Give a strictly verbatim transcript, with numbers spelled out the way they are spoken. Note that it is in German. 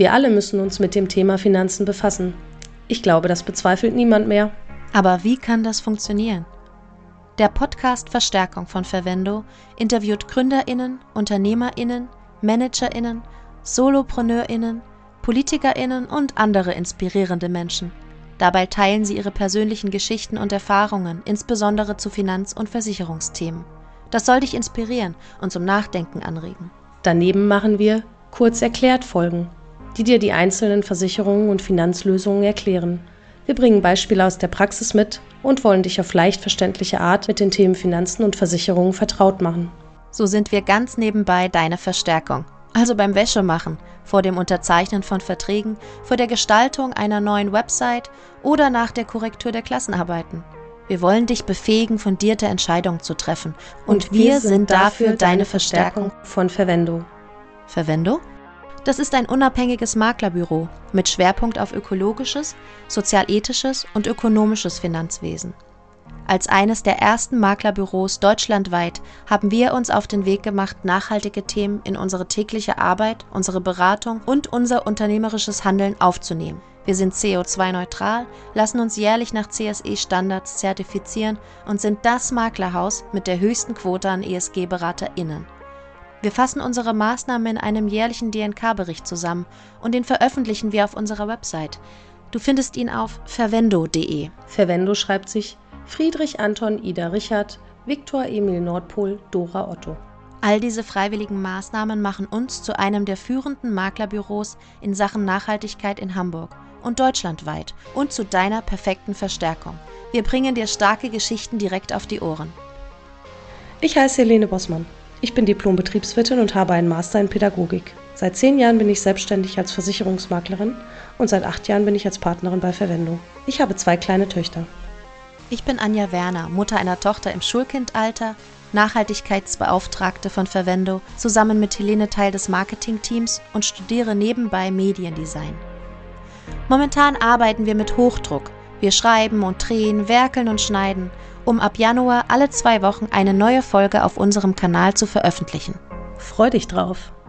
Wir alle müssen uns mit dem Thema Finanzen befassen. Ich glaube, das bezweifelt niemand mehr. Aber wie kann das funktionieren? Der Podcast Verstärkung von Verwendo interviewt GründerInnen, UnternehmerInnen, ManagerInnen, SolopreneurInnen, PolitikerInnen und andere inspirierende Menschen. Dabei teilen sie ihre persönlichen Geschichten und Erfahrungen, insbesondere zu Finanz- und Versicherungsthemen. Das soll dich inspirieren und zum Nachdenken anregen. Daneben machen wir kurz erklärt Folgen, die dir die einzelnen Versicherungen und Finanzlösungen erklären. Wir bringen Beispiele aus der Praxis mit und wollen dich auf leicht verständliche Art mit den Themen Finanzen und Versicherungen vertraut machen. So sind wir ganz nebenbei deine Verstärkung. Also beim Wäschemachen, vor dem Unterzeichnen von Verträgen, vor der Gestaltung einer neuen Website oder nach der Korrektur der Klassenarbeiten. Wir wollen dich befähigen, fundierte Entscheidungen zu treffen. Und, und wir, wir sind dafür deine Verstärkung von Verwendo. Verwendo? Das ist ein unabhängiges Maklerbüro mit Schwerpunkt auf ökologisches, sozialethisches und ökonomisches Finanzwesen. Als eines der ersten Maklerbüros deutschlandweit haben wir uns auf den Weg gemacht, nachhaltige Themen in unsere tägliche Arbeit, unsere Beratung und unser unternehmerisches Handeln aufzunehmen. Wir sind C O zwei neutral, lassen uns jährlich nach C S E-Standards zertifizieren und sind das Maklerhaus mit der höchsten Quote an E S G-BeraterInnen. Wir fassen unsere Maßnahmen in einem jährlichen D N K-Bericht zusammen und den veröffentlichen wir auf unserer Website. Du findest ihn auf verwendo punkt de. Verwendo schreibt sich Friedrich Anton Ida Richard Viktor Emil Nordpol Dora Otto. All diese freiwilligen Maßnahmen machen uns zu einem der führenden Maklerbüros in Sachen Nachhaltigkeit in Hamburg und deutschlandweit und zu deiner perfekten Verstärkung. Wir bringen dir starke Geschichten direkt auf die Ohren. Ich heiße Helene Bossmann. Ich bin Diplom-Betriebswirtin und habe einen Master in Pädagogik. Seit zehn Jahren bin ich selbstständig als Versicherungsmaklerin und seit acht Jahren bin ich als Partnerin bei Verwendo. Ich habe zwei kleine Töchter. Ich bin Anja Werner, Mutter einer Tochter im Schulkindalter, Nachhaltigkeitsbeauftragte von Verwendo, zusammen mit Helene Teil des Marketingteams und studiere nebenbei Mediendesign. Momentan arbeiten wir mit Hochdruck. Wir schreiben und drehen, werkeln und schneiden, um ab Januar alle zwei Wochen eine neue Folge auf unserem Kanal zu veröffentlichen. Freu dich drauf!